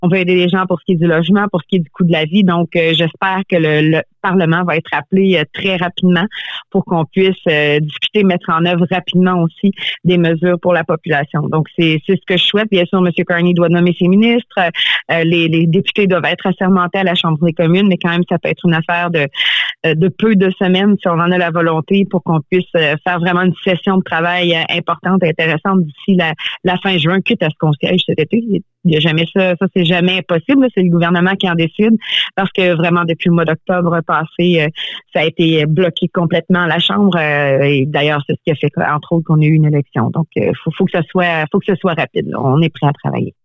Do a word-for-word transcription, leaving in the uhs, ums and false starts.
on veut aider les gens pour ce qui est du logement, pour ce qui est du coût de la vie. Donc, euh, j'espère que le, le Parlement va être appelé euh, très rapidement pour qu'on puisse euh, discuter, mettre en œuvre rapidement aussi des mesures pour la population. Donc, c'est, c'est ce que je souhaite. Bien sûr, M. Carney doit nommer ses ministres. Euh, les, les députés doivent être assermentés à la Chambre des communes, mais quand même, ça peut être une affaire de, de peu de semaines si on en a la volonté pour qu'on puisse faire vraiment une session de travail importante et intéressante d'ici la, la fin juin, quitte à ce qu'on siège cet été. Il n'y a jamais ça, ça c'est jamais impossible. C'est le gouvernement qui en décide parce que vraiment depuis le mois d'octobre passé, ça a été bloqué complètement à la Chambre. Et d'ailleurs, c'est ce qui a fait entre autres qu'on ait eu une élection. Donc, il faut, faut que ça soit, faut que ce soit rapide. Là. On est prêt à travailler.